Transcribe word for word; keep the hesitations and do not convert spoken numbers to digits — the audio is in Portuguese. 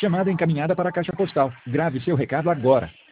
Chamada encaminhada para a caixa postal. Grave seu recado agora.